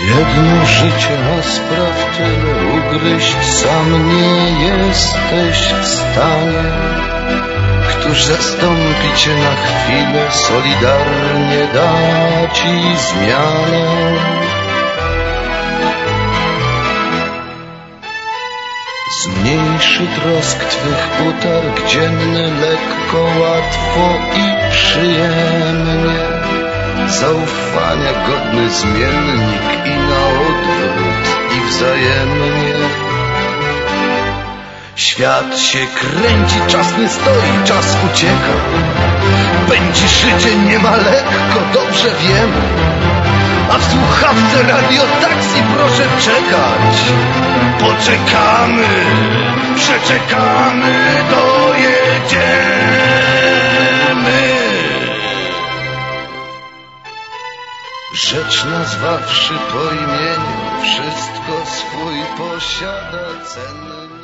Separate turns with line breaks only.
Jedno życie, a spraw tyle ugryźć sam nie jesteś w stanie. Któż zastąpi cię na chwilę, solidarnie da ci zmianę. Zmniejszy trosk twych utarg dzienny lekko, łatwo i przyjemnie. Zaufania godny zmiennik i na odwrót i wzajemnie. Świat się kręci, czas nie stoi, czas ucieka. Pędzi życie, nie ma lekko, dobrze wiem. A w słuchawce radiotaksji proszę czekać. Poczekamy, przeczekamy, dojedziemy. Rzecz nazwawszy po imieniu, wszystko swój posiada cenny.